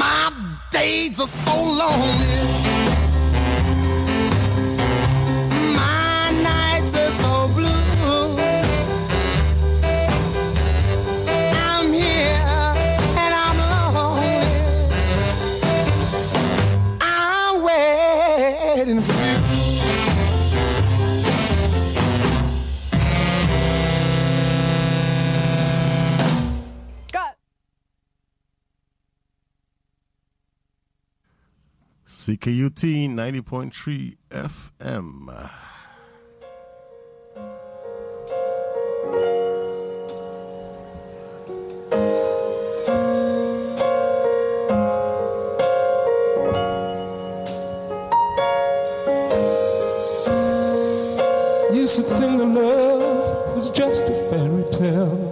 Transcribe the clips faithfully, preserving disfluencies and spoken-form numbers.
My days are so lonely. My nights are so blue. I'm here and I'm lonely. I'm waiting for you. C K U T ninety point three F M. Used to think that love was just a fairy tale,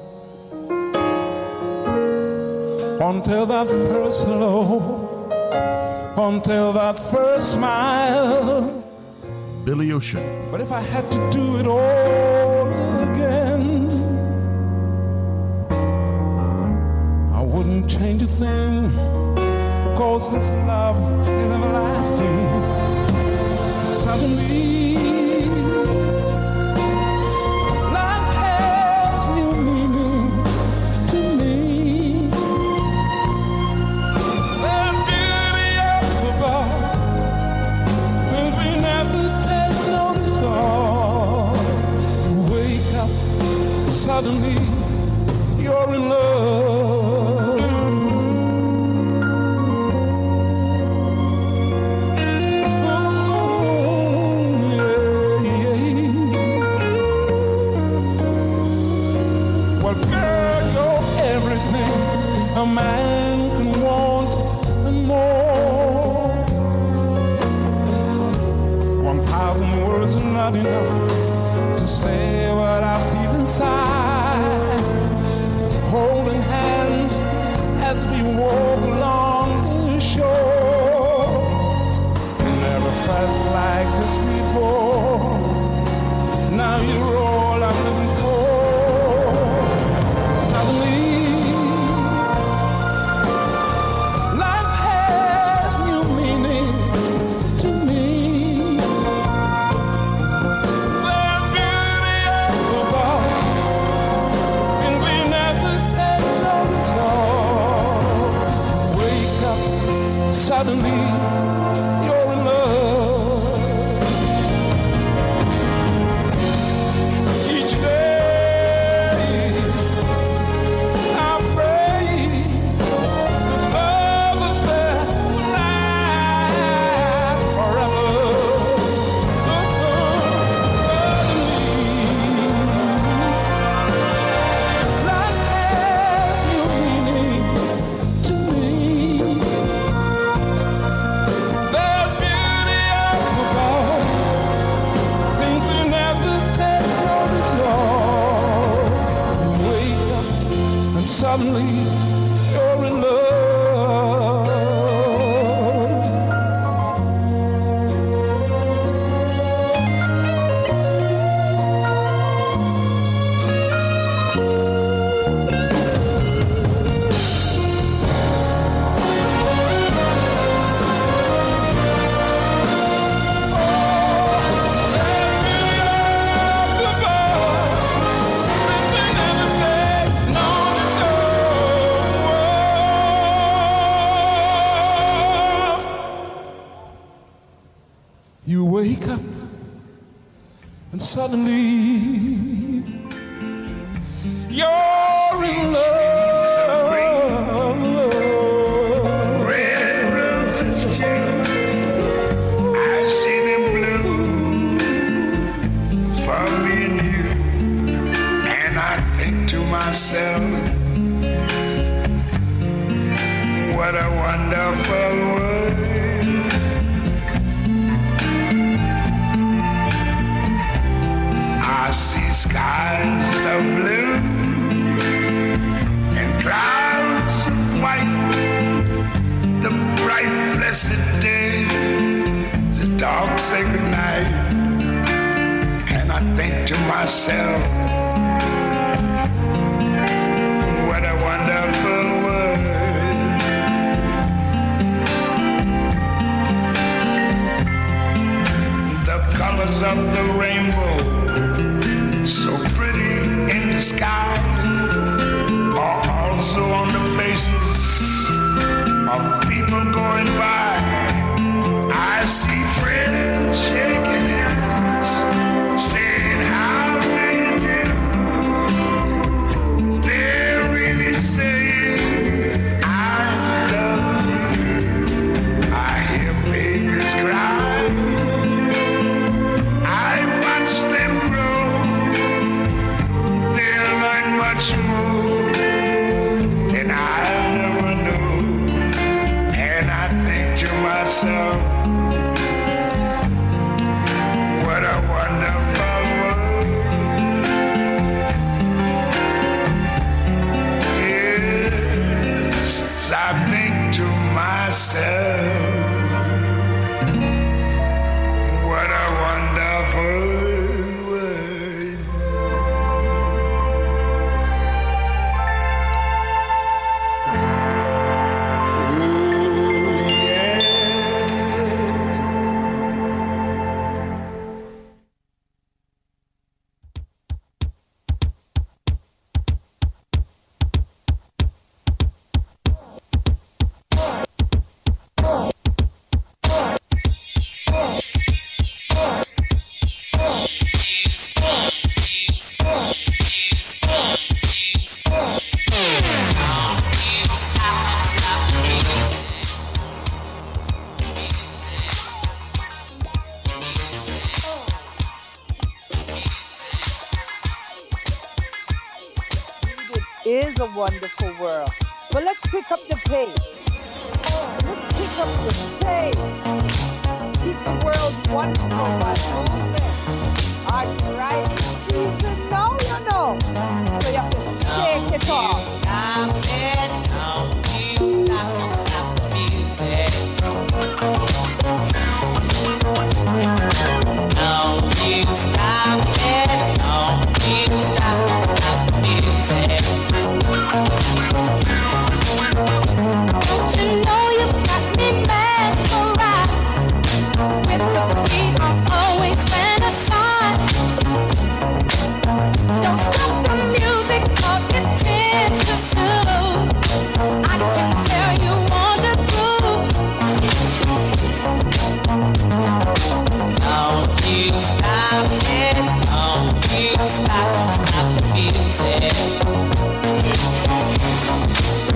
until that first hello, until that first smile. Billy Ocean. But if I had to do it all again, I wouldn't change a thing, 'cause this love is everlasting. Suddenly life has new meaning to me. Suddenly, you're in love. Oh, yeah, yeah. Well, girl, you're everything a man can want and more. One thousand words are not enough to say what I feel inside. Holding hands as we walk along the shore. Never felt like this before. Now you're all I'm living for. Suddenly life has new meaning to me. Suddenly, you're in love. Each day, I pray this love affair will last forever. Suddenly, life has new meaning to me. Suddenly, you're in love. You wake up and suddenly you're in love. Red roses too, I see them bloom for me and you. And I think to myself, what a wonderful world. I see skies of blue and clouds of white, the bright blessed day, the dark sacred night. And I think to myself, what a wonderful world. colors of the rainbow, so pretty in the sky, are also on the faces of people going by. I see friends shaking hands, saying how do you do. They're really saying I love you. I hear babies cry, I watch them grow. They'll learn much more than I'll never know. And I think to myself, what a wonderful world. Yes, I think to myself, what a wonderful world. Ooh, yeah. It is a wonderful world. But let's pick up the pace. Let's pick up the pace. Keep the world wonderful by moving. Are you right? Jesus, no, you know. So you have to shake it off. Stop it. Don't you stop, don't stop the music. Don't you stop it. Don't you stop, don't stop the music. Don't you know you've got me mesmerized? With the beat I'm always fantasized. Don't stop the music cause it tends to soothe. I can tell you want to groove. Don't you stop it. Don't you stop, don't stop the music.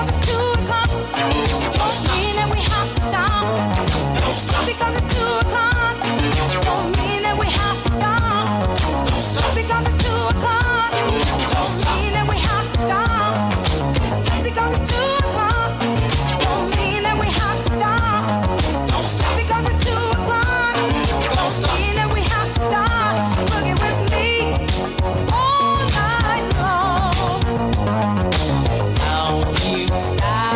because it's two o'clock, don't mean that we have to stop. Just because it's two o'clock, don't mean that we have to stop. Just because it's two o'clock, don't mean that we have to stop. Just because it's two o'clock, don't mean that we have to stop. Just because it's two o'clock, don't mean that we have to stop. Boogie with me all night long. Don't you stop.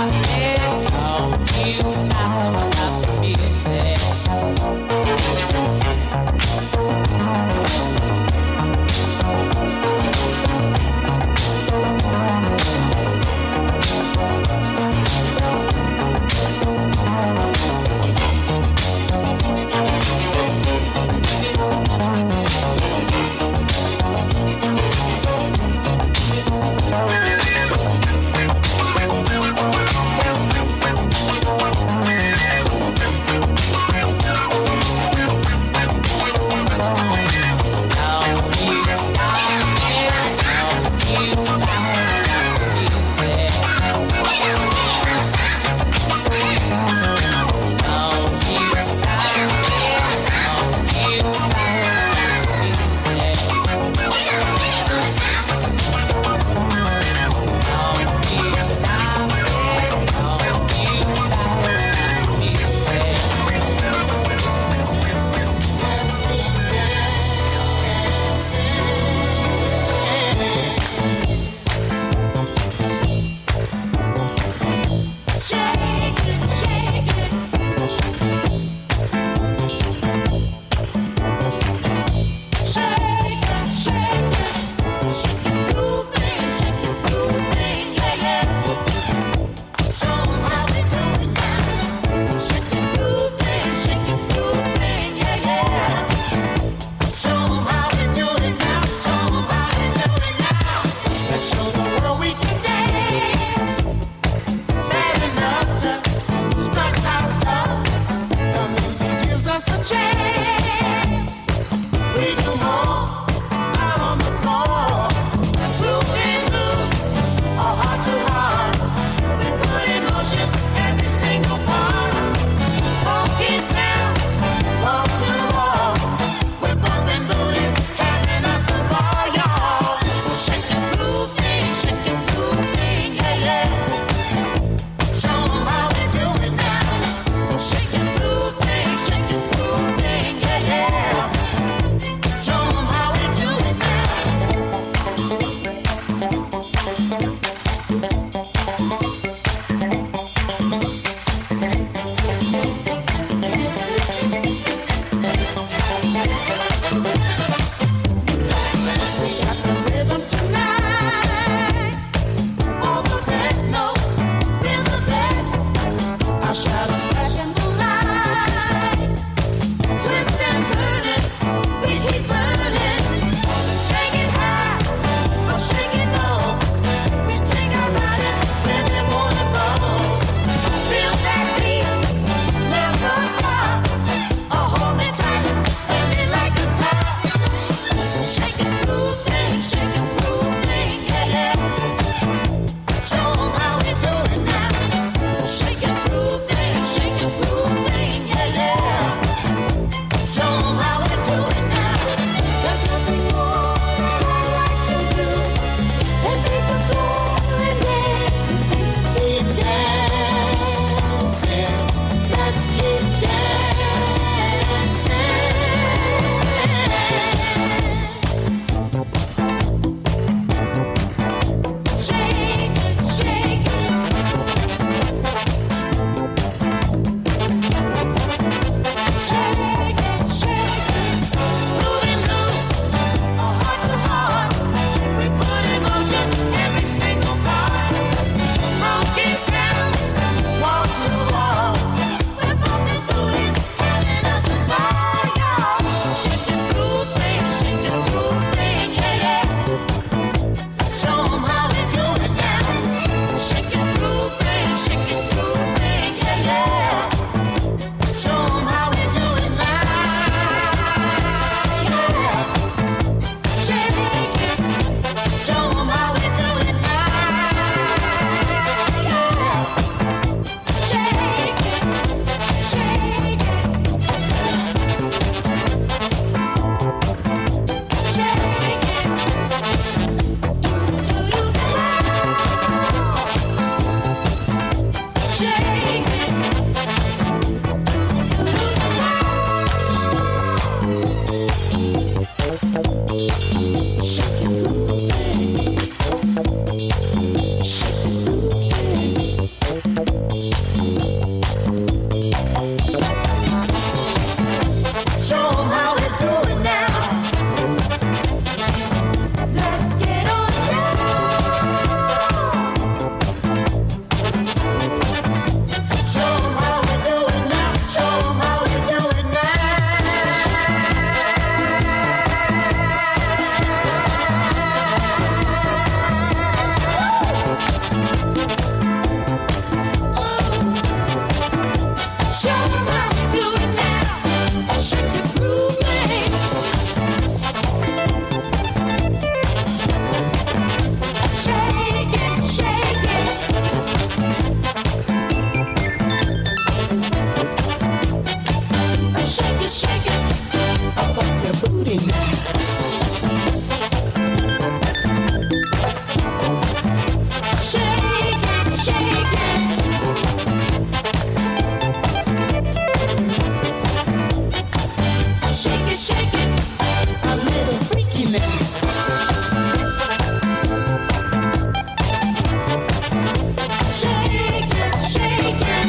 shake it, shake it.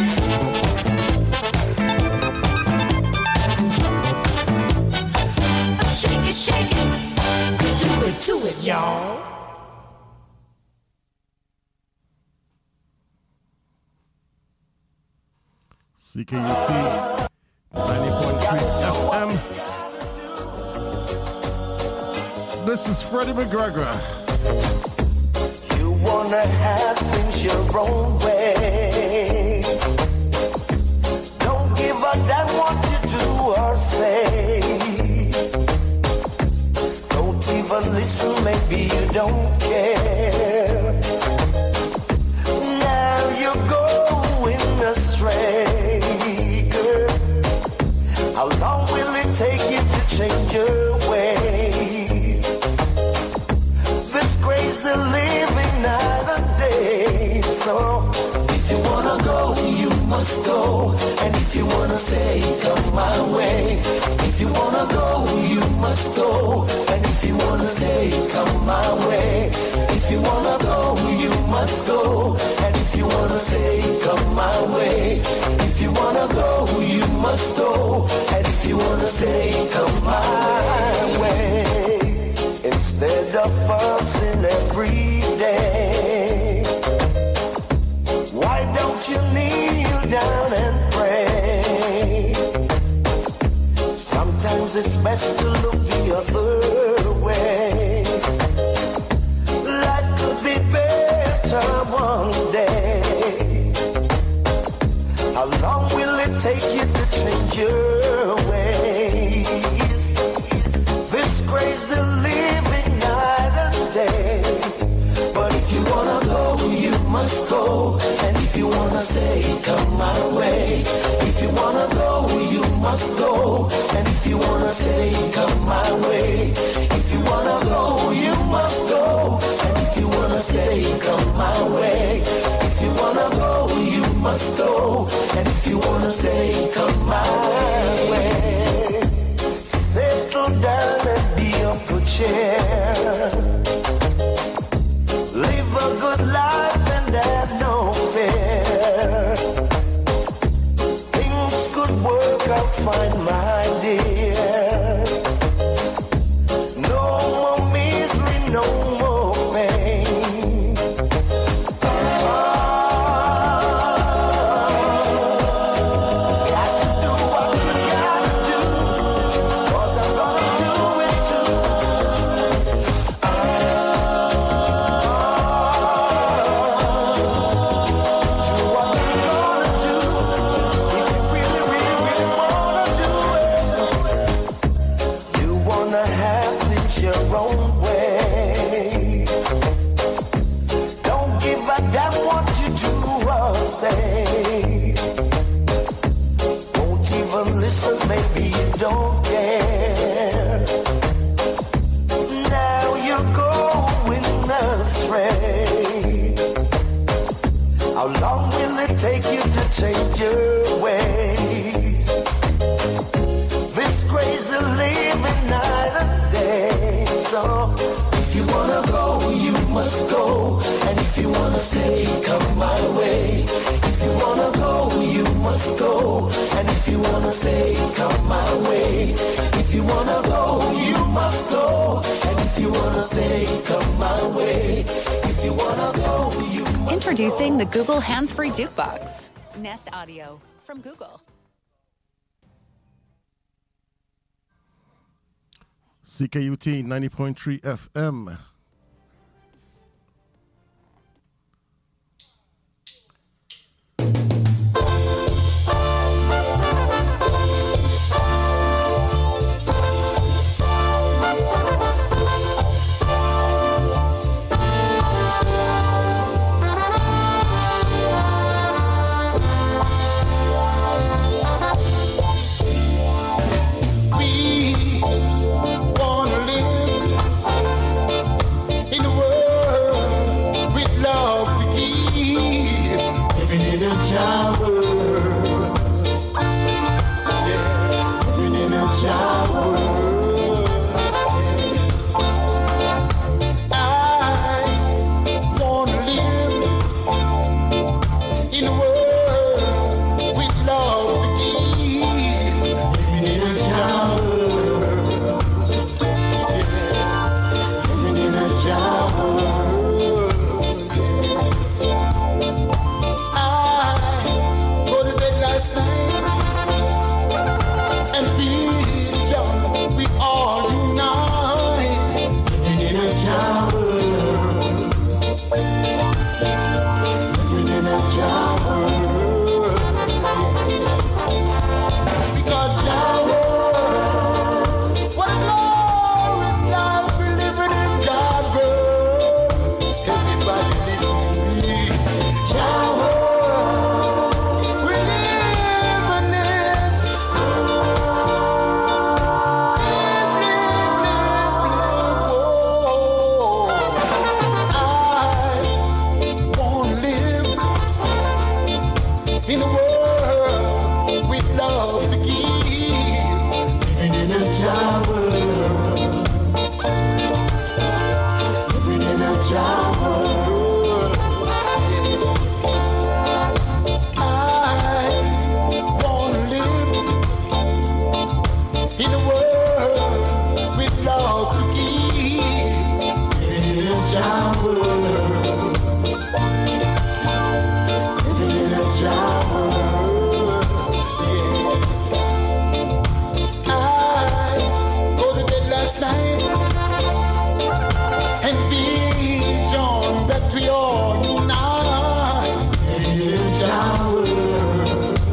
Shake it, shake it. Do it to it, y'all. C K U T ninety point three F M. This is Freddie McGregor. You wanna have things your own way. Don't give a damn what you do or say. Don't even listen, maybe you don't care. Now you're going astray, girl. How long will it take you to change your ways? This crazy living night and day. So if you wanna go, you must go. And if you wanna say, come my way. If you wanna go, you must go. And if you wanna say, come my way. If you wanna go, you must go. And if you wanna say, come my way. If you wanna go, you must go. And if you wanna say, come my way. Instead of fussing every day, why don't you kneel down and pray? Sometimes it's best to look the other way. Life could be better one day. How long will it take you to change your ways? This crazy living night and day. But if you wanna go, you must go. And if you wanna stay, come my way. If you wanna go, you must go. And if you wanna stay, come my way. If you wanna go, you must go. And if you wanna stay, come my way. If you wanna go, you must go. And if you wanna stay, come my way. Settle down and be of good cheer. Live a good life and have no fear. Things could work out fine, my dear. No more misery, no more pain. Got to do what you gotta do, 'cause I'm gonna do it too. Do what you gonna do, if you really, really, really wanna do it. You wanna have things your own way. Don't give a damn what you do or say. Won't even listen, maybe you don't care. Now you're going astray. How long will it take you to change your ways? This crazy living night and day. So if you wanna go, you must go. And if you wanna stay, come my way. If you wanna go, you must go. And if you wanna stay, come my way. If you wanna go, you must go. And if you wanna stay, come my way. If you wanna go, you must Introducing go. the Google Hands-Free Jukebox. Nest Audio from Google. C K U T ninety point three F M. We wanna live in a world with love to give. Living in a child world. Yeah, living in a child world. I wanna live in the world with love to give. Living in a jungle, yeah. Living in a jungle. I go to bed last night and feel joy. We all unite. Living in a jungle. Living in a jungle. Yes. Because jungle, what a glorious life we living in jungle. Everybody listen to me. Jungle, we living in. In a world with love to give, living in a jungle, living in a jungle. Yes. I wanna live in a world with love to give, living in a jungle. Living in a jungle, yeah. I go to bed last night and vision that we all unite. Living in a jungle,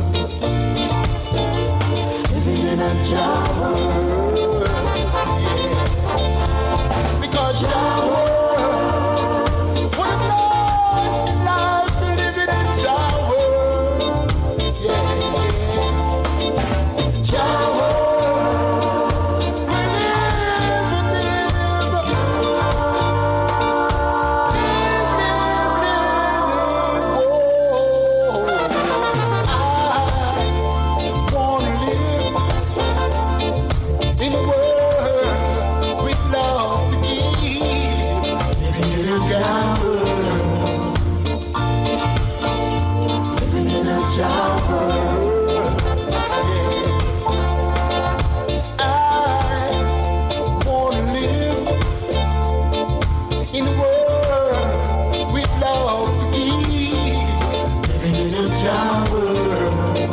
living in a jungle, yeah. Because jungle. What a nice life to live in a jungle, yes. Jungle, we live, we live, live, live, live, oh. I wanna live in a world with love to give, living in a jungle. Living in a jungle, yeah. I wanna live in a world with love to give. Living in a jungle,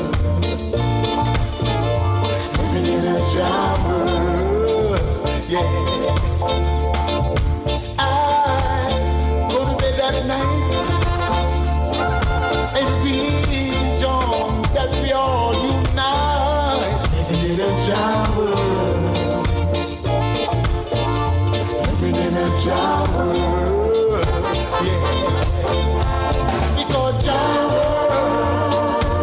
living in a jungle, yeah. I go to bed at night and vision that we all unite. Living in a jungle, living in a jungle, yeah. Because jungle,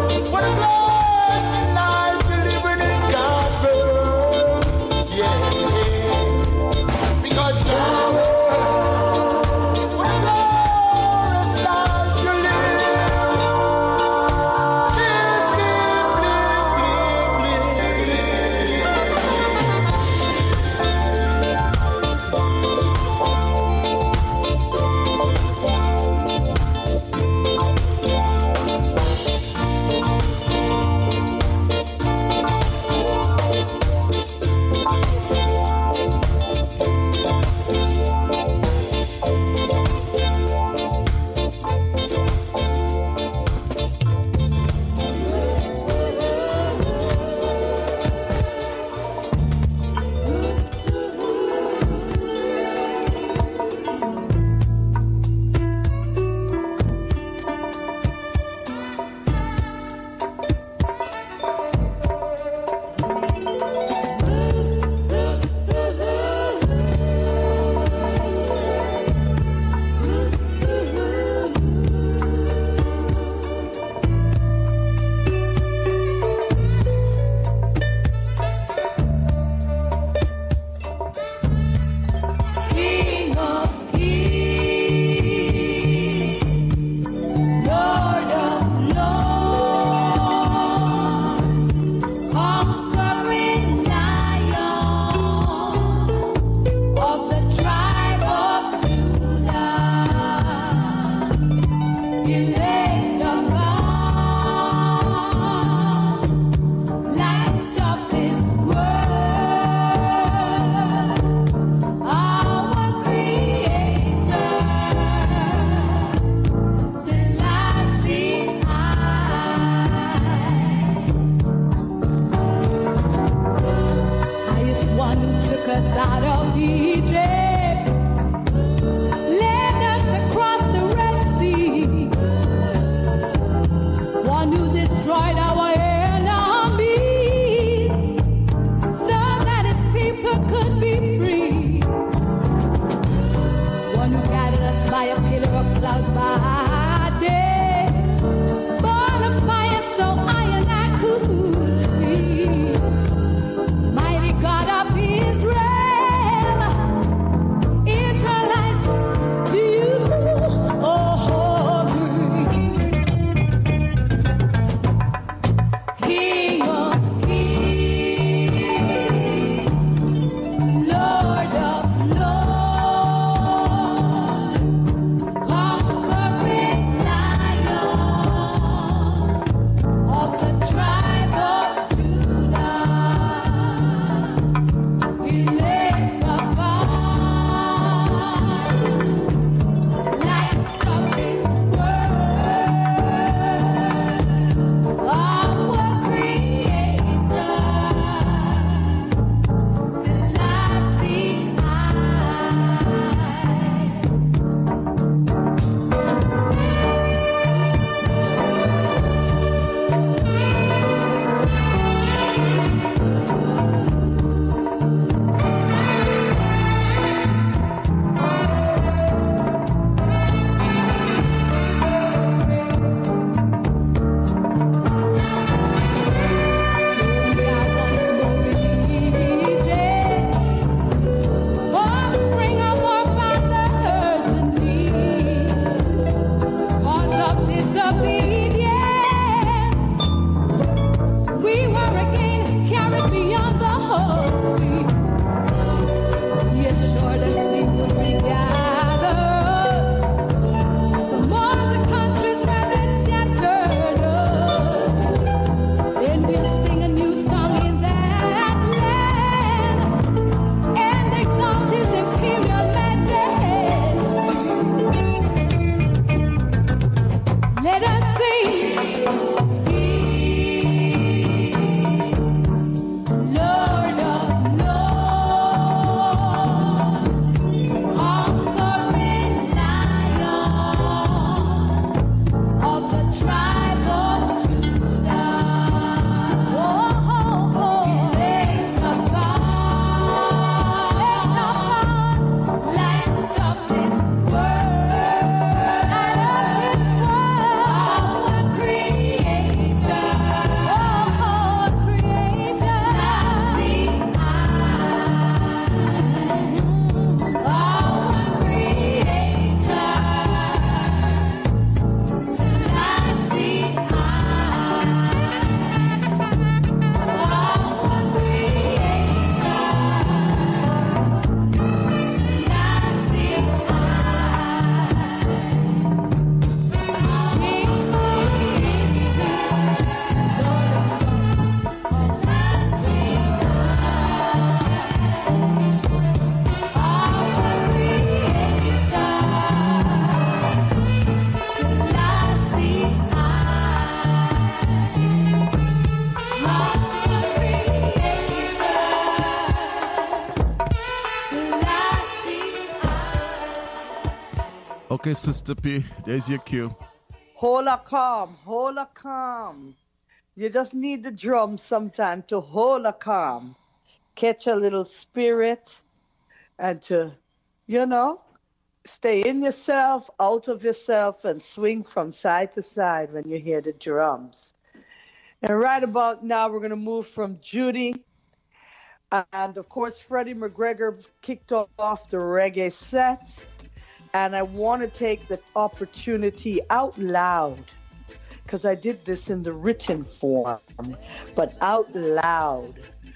Okay, Sister P, there's your cue. Hold a calm, hold a calm. You just need the drum sometime to hold a calm, catch a little spirit, and to, you know, stay in yourself, out of yourself, and swing from side to side when you hear the drums. And right about now, we're going to move from Judy. And of course, Freddie McGregor kicked off the reggae set. And I want to take the opportunity out loud, because I did this in the written form, but out loud,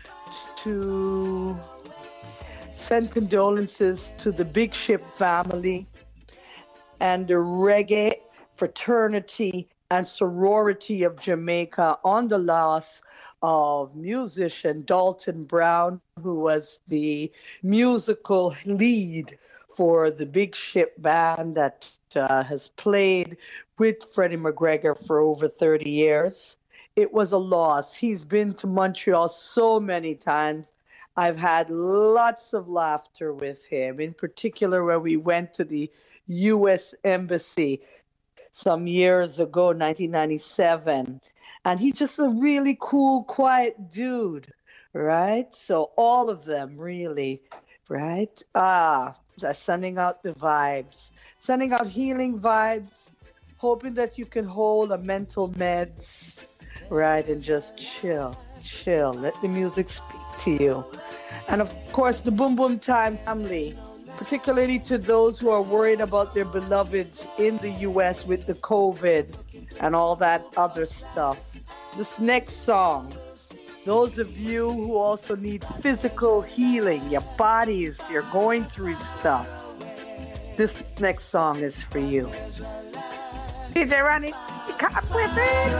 to send condolences to the Big Ship family and the reggae fraternity and sorority of Jamaica on the loss of musician Dalton Brown, who was the musical lead for the Big Ship band that uh, has played with Freddie McGregor for over thirty years. It was a loss. He's been to Montreal so many times. I've had lots of laughter with him, in particular when we went to the U S Embassy some years ago, nineteen ninety-seven. And he's just a really cool, quiet dude, right? So all of them, really, right? Ah, sending out the vibes, sending out healing vibes, hoping that you can hold a mental meds, right, and just chill, chill. Let the music speak to you. And of course, the Boom Boom Time family, particularly to those who are worried about their beloveds in the U S with the COVID and all that other stuff. This next song, those of you who also need physical healing, your bodies, you're going through stuff, this next song is for you. D J Ronnie, come with it.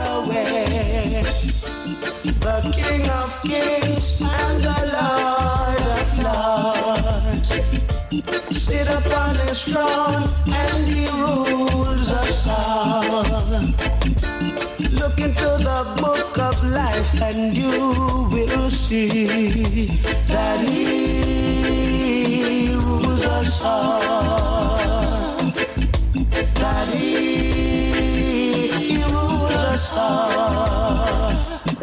The King of Kings and the Lord of Lords sit upon his throne and he rules us all. Look into the book of life and you will see that he rules us all. That he, he rules us all.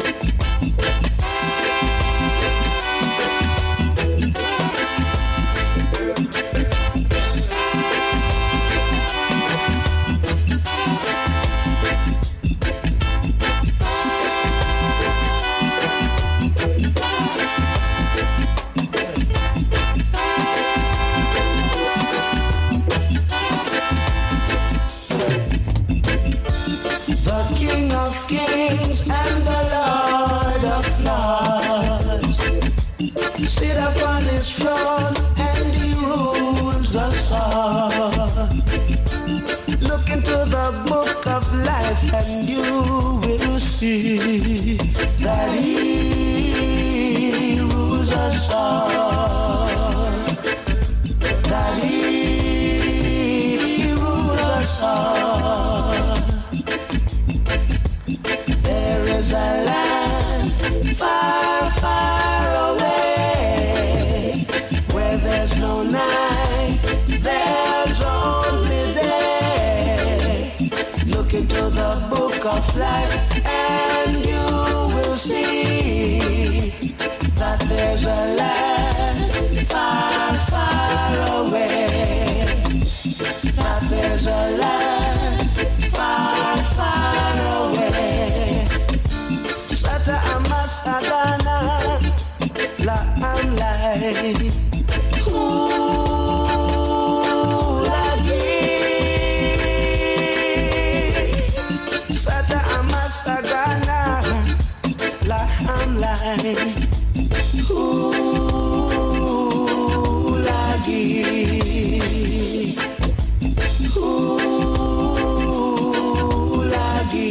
Kings and the Lord of Lords sit upon his throne and he rules us all. Look into the book of life and you will see that he rules us all. That he rules us all. There is a land far, far away where there's no night, there's only day. Look into the book of life and you will see that there's a land far, far away. That there's a land far, far away. Sata amasagana la amlai. Ooh, lagi. Sata amasagana la amlai. Ooh, lagi. Ooh, lagi.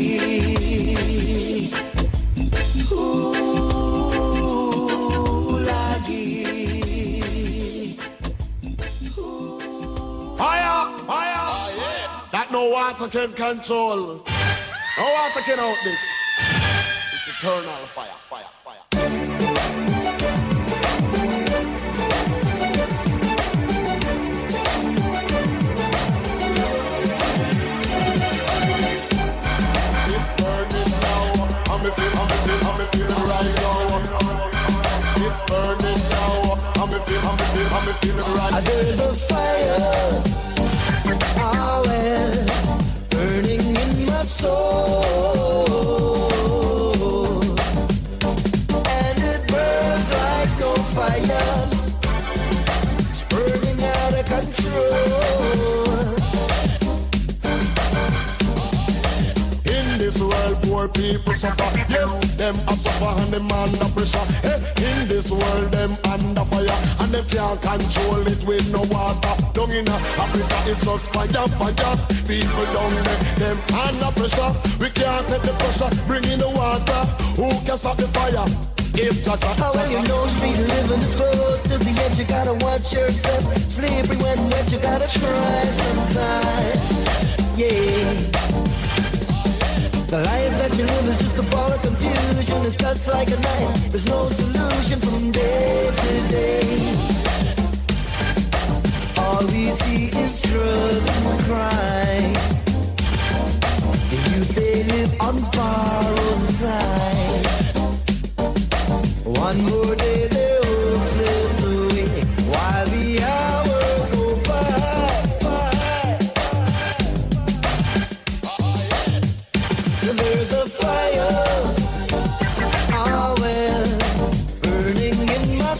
Fire! Fire! Oh, yeah. That no water can control. No water can out this. It's eternal fire, fire, fire. me feel, I'm me feel, I'm me feeling right now. It's burning now. I'm me feel, I'm me feel, I'm me feeling right now. There's a fire, oh well, burning in my soul, and it burns like no fire. It's burning out of control. This world, poor people suffer. Yes, them a suffer and them under pressure. Hey, in this world, them under fire and them can't control it with no water. Down in Africa, it's just fire, fire. People down there, them under pressure. We can't take the pressure. Bring in the water. Who can stop the fire? It's cha cha cha. How well you know street living is close to the edge. You gotta watch your step. Slippery when wet, you gotta try sometime. Yeah. The life that you live is just a ball of confusion. It cuts like a knife. There's no solution from day to day. All we see is drugs and crime. The youth, they live on borrowed time. One more day their hope slips away while the hours go by, by. There's a fire, oh well, burning in my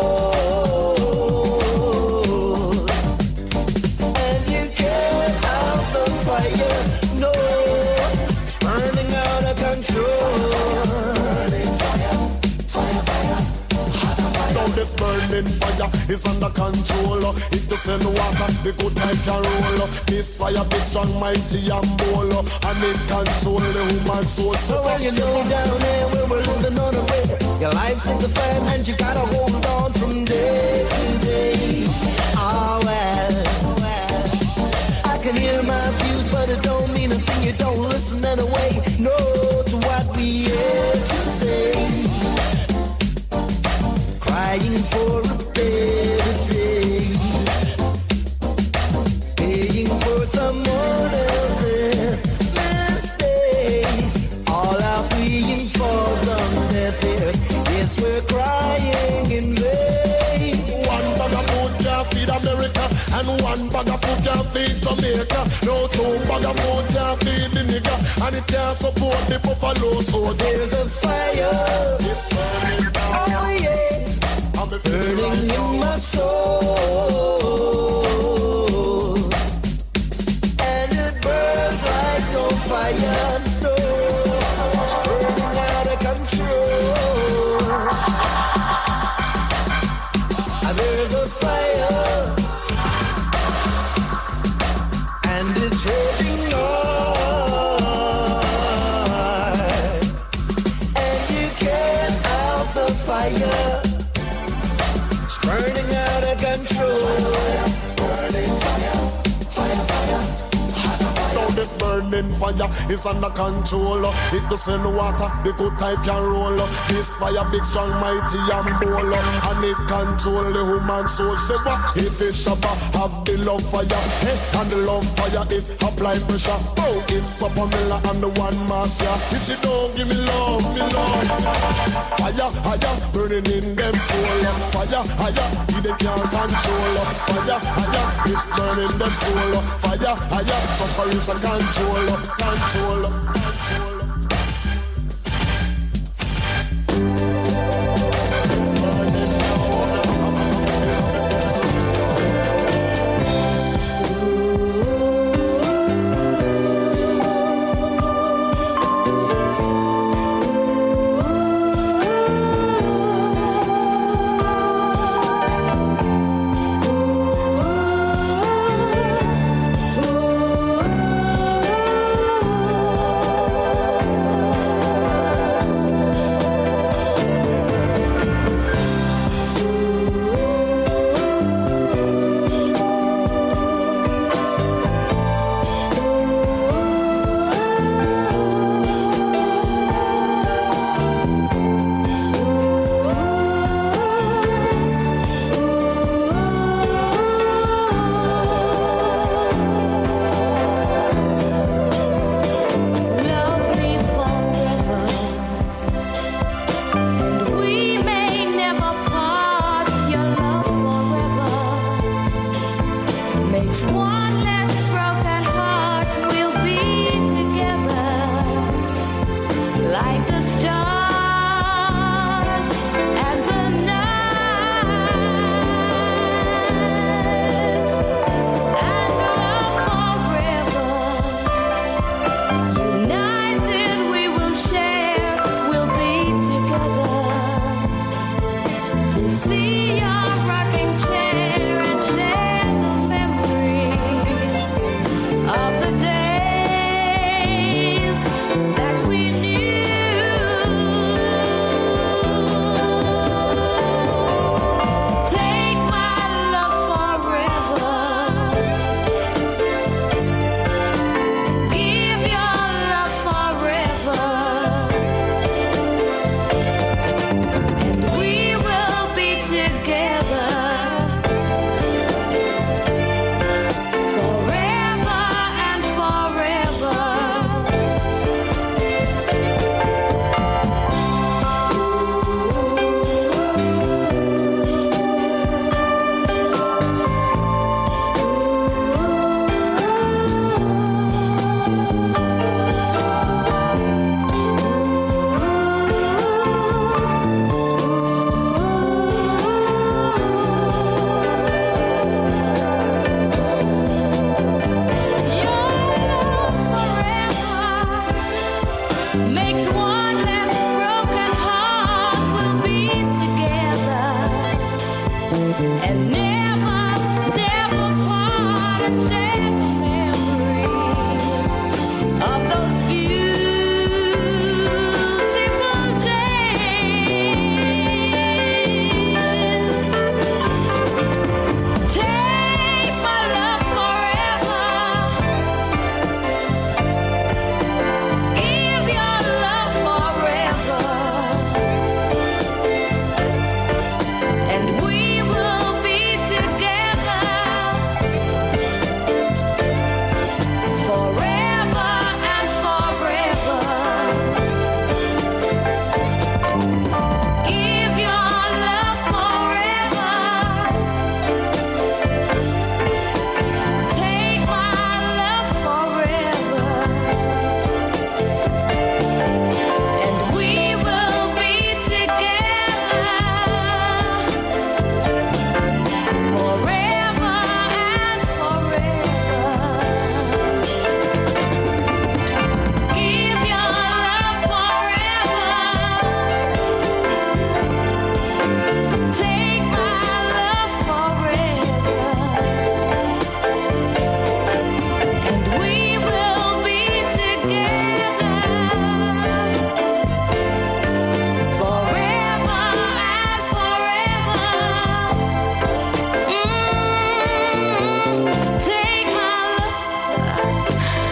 soul, and you can't out the fire, no, it's burning out of control. Burning fire, fire, fire, hot fire. Now this burning fire is under control. If you send water, the good time can roll. This fire big strong, mighty and bold, and it control the human soul. So well you know down there where we're living on a prayer, your life's in the fan and you gotta hold on from day to day. Oh well, well, I can hear my views but it don't mean a thing. You don't listen anyway, no, to what we have to say. Crying for a better day, paying for someone else's mistakes. All our pleading falls on deaf ears. Yes, we're crying in vain. One bag of food can't feed America, and one bag of food can't feed Jamaica. No two bag of food can't feed the nigga, and it can't support the buffalo soldier. There's a fire, it's burning down. Oh yeah, I'm burning in my soul, and it burns like no fire, no, it's burning out of control. There's a fire, and it's raging on, and you can't out the fire. It's burning out of control. Burning fire, fire, fire. Now this burning fire is under control. If you send water, the good type can roll. This fire big, strong, mighty and bold, and it control the human soul. Say what? If it's shabba, have the love fire, hey, and the love fire it apply pressure. Oh, it's up on Miller and the one master. If you don't give me love, me love. Fire, fire, burning in them soul. Fire, fire, they can't control. Fire, fire, it's burning them soul. Fire, fire, sufferation control, control, control. It's burning now. like the stars and the night, and love forever. United we will share, we'll be together to see your rocking chair and share the memories of the days that we knew. Take my love forever. Give your love forever. And we will be together forever and forever. Your love forever makes one less broken heart. We'll be together and never, never part and share the memories of those beautiful days. Take my love forever. Give your love forever. And we will be together forever and forever. Give your love forever. Take my love forever. And we will be together forever and forever. Give your love forever. Take my love forever. And we will be together forever and forever. Mm, take my love.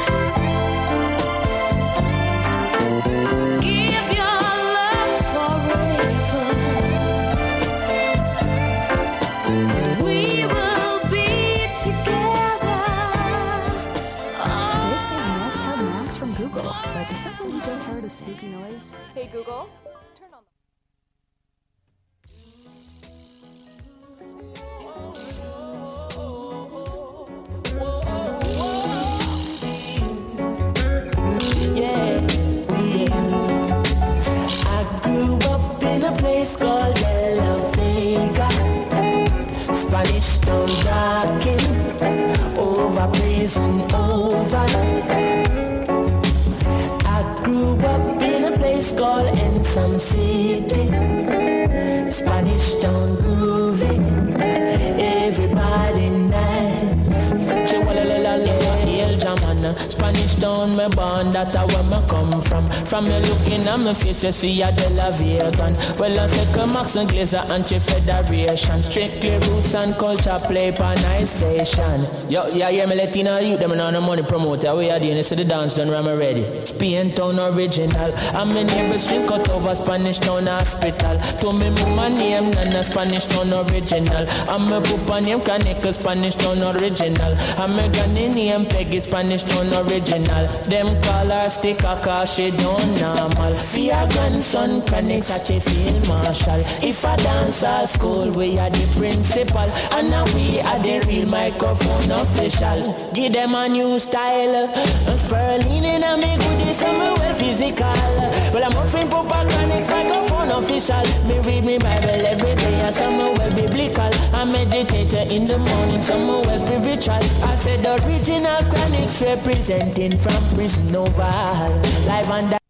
Give your love forever. We will be together. This is Nest Hub Max from Google, but to someone who just heard a spooky noise, Hey Google, turn on Yeah, yeah. I grew up in a place called De La Vega, Spanish Town rocking, over blazing over. I grew up in a place called Ensom City, Spanish Town grooving, everybody nice. El Jaman, Spanish Town, me born, that's where me come from. From me looking at me face, you see a De La Vegan. Well, I say Max and Glazer Anti-Federation. Strictly roots and culture play per nice station. Yo, yeah, yeah, me Latino youth, them on the money promoter. We are doing this, so the dance done, I'm ready. Spain Town original. I'm in every street cut over Spanish Town hospital. To me, mama name, Nana Spanish Town original. I'm a papa name, Kaneka Spanish Town original. I'm a granny name, Peggy Spanish Town original. Them call her sticker cause she don't normal. For your grandson, Kaneka touch a field marshal. If I dance at school, we are the principal. And now we are the real microphone officials. Give them a new style. I'm spurling in a me goodies, I'm well physical. Well, I'm From Pupacanics microphone official. Me read me Bible every day and somewhere biblical. I meditate in the morning, somewhere spiritual. I said original Chronics representing from prison oval. Live and that.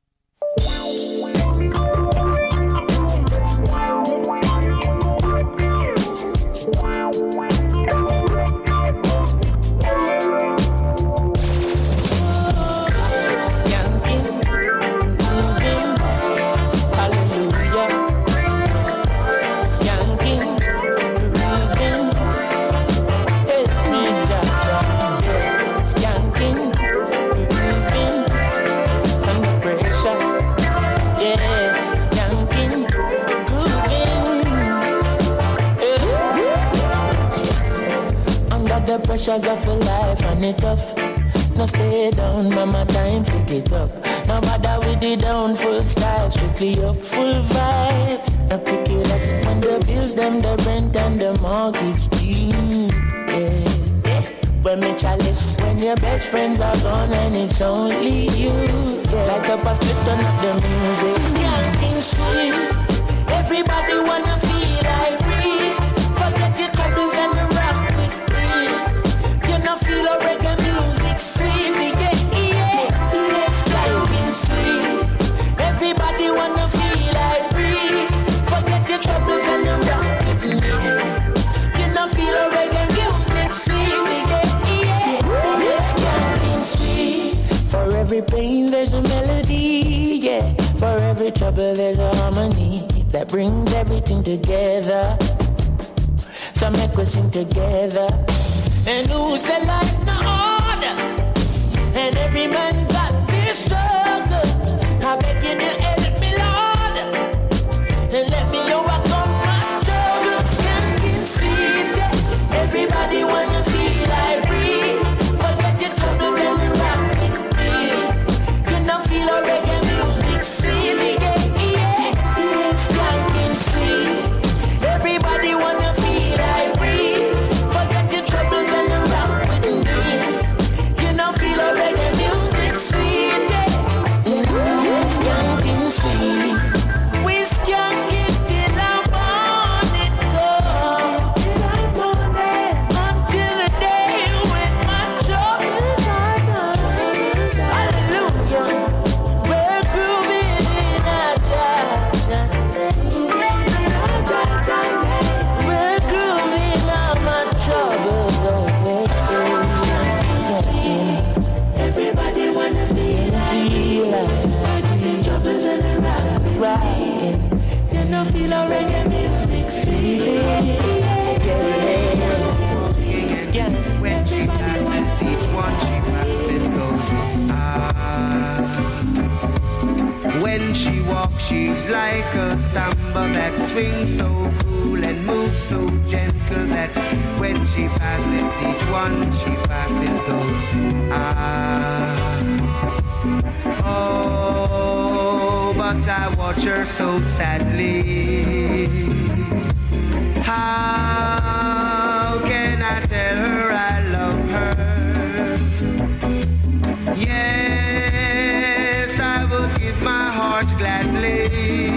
Pressures of your life and it tough. No stay down, mama, time pick it up. No bother with the down, full style, strictly up, full vibes. I pick it up when the bills, them, the rent and the mortgage due. Yeah, yeah. When me chalice, when your best friends are gone and it's only you. Yeah, like up a split, turn up the music. Skanking sweet. Everybody wanna feel like free. Forget your troubles and the rock with me. I feel a reggae music sweet, yeah, yeah, yeah, skanking sweet. Everybody wanna feel like free. Forget your troubles and the rock with me. You know feel a reggae music sweet, yeah, yeah, yeah, skanking sweet. For every pain there's a melody, yeah. For every trouble there's a harmony that brings everything together. So make we sing together. And who said life no order? And every man got this struggle. I beg you to help me, Lord, and let me overcome my troubles. Skanking sweet, everybody wanna feel like free. Forget your troubles and rock with me. You know feel a reggae music sweet, yeah, yeah, yeah. Skanking sweet, everybody wanna feel like free. Forget your troubles and rock with me. You know feel a reggae music sweet, yeah. Mm-hmm. Skanking sweet. We skank it till our morning come. Until the day when my troubles are done. Hallelujah. We're grooving in our Jaja. We're grooving on my troubles away. Everybody wanna feel feel like the troubles and the rockin'. You know feel a reggae music sweet. Yeah. When she passes, each one she passes goes ah. When she walks, she's like a samba that swings so cool and moves so gentle that when she passes, each one she passes goes ah. Oh, but I watch her so sadly. How can I tell her I love her? Yes, I would give my heart gladly.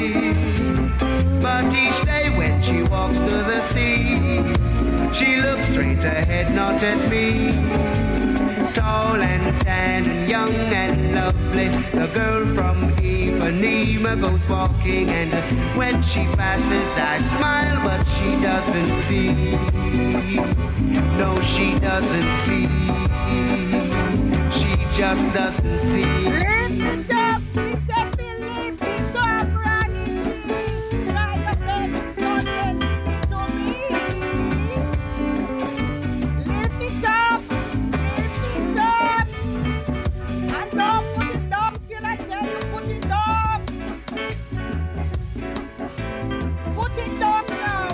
But each day when she walks to the sea, she looks straight ahead, not at me. Tall and tan and young and lovely, the girl from Ipanema goes walking, and when she passes I smile, but she doesn't see. No, she doesn't see. She just doesn't see. Lift up, lift up, lift up, running, like a bed floating to me. Lift it up, lift it up, and don't put it down till I tell you put it down. Put it down now.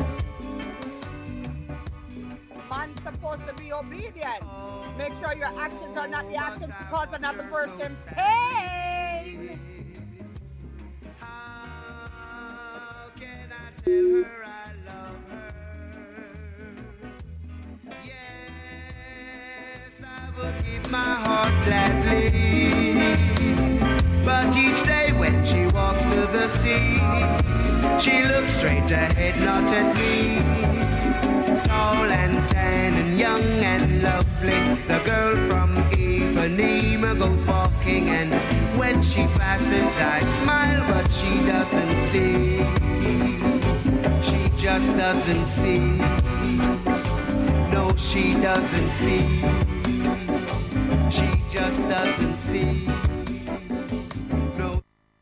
Man's supposed to be obedient. Make sure your actions are not the actions to cause another person pain. How can I tell her I love her? Yes, I would give my heart gladly. But each day when see. She looks straight ahead, not at me. Tall and tan and young and lovely. The girl from Ipanema goes walking, and when she passes I smile, but she doesn't see. She just doesn't see. No, she doesn't see. She just doesn't see. No.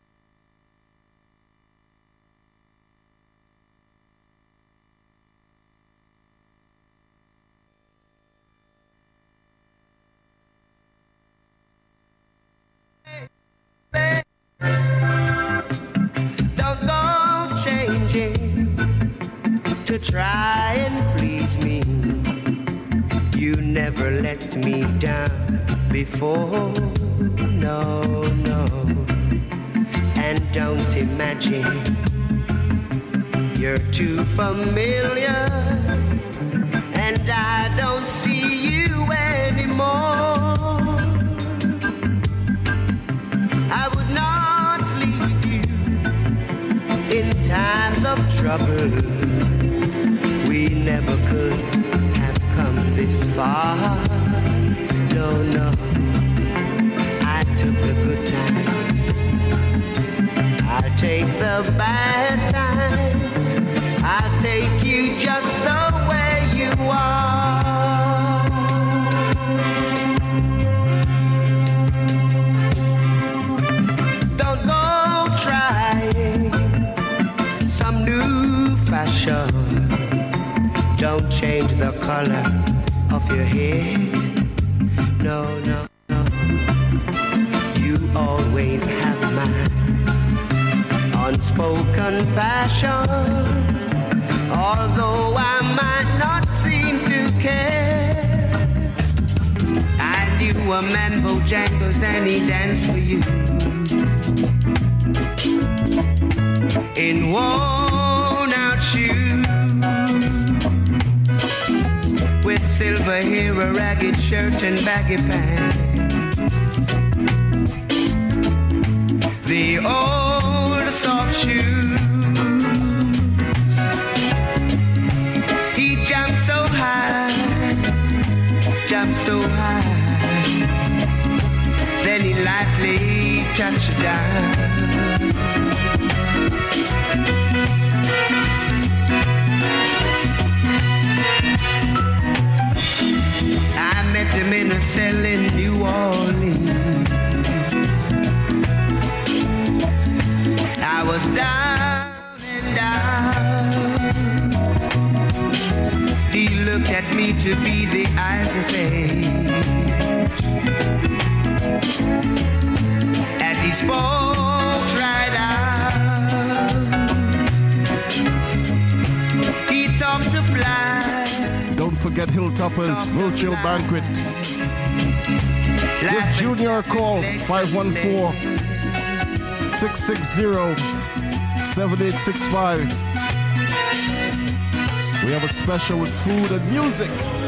Don't go changing to try and please me. You never let me down before, no, no. And don't imagine you're too familiar, and I don't see you anymore. I would not leave you in times of trouble. We never could have come this far. No, no, I took the good times, I'll take the bad times, I'll take you just the way you are. Don't go trying some new fashion. Don't change the color of your hair. No, no, no. You always have my unspoken passion. Although I might not seem to care, I knew a man Bojangles and he danced for you in worn out shoes, with silver hair, a ragged shirt and baggy pants. The old soft shoes. He jumped so high, jumped so high, then he lightly touched down. I met him in a cell in New Orleans. I was down and out. He looked at me to be the eyes of age. As he spoke right out, he talked of life. Don't forget Hilltoppers Virtual Banquet. Give Junior a call, five one four, six six zero, seven eight six five. We have a special with food and music.